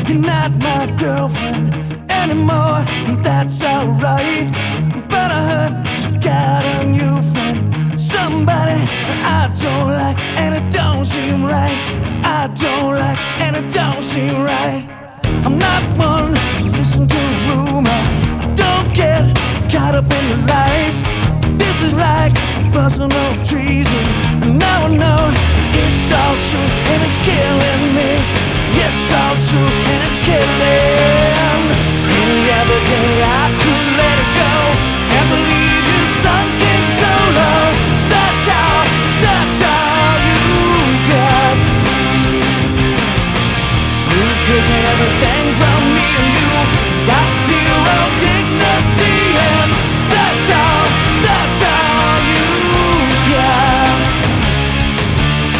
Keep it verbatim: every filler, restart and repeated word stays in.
You're not my girlfriend anymore, and that's alright. But I heard you got a new friend, somebody that I don't like, and it don't seem right. I don't like, and it don't seem right. I'm not one to listen to a rumor. Don't get caught up in the lies. This is like personal treason, and now I know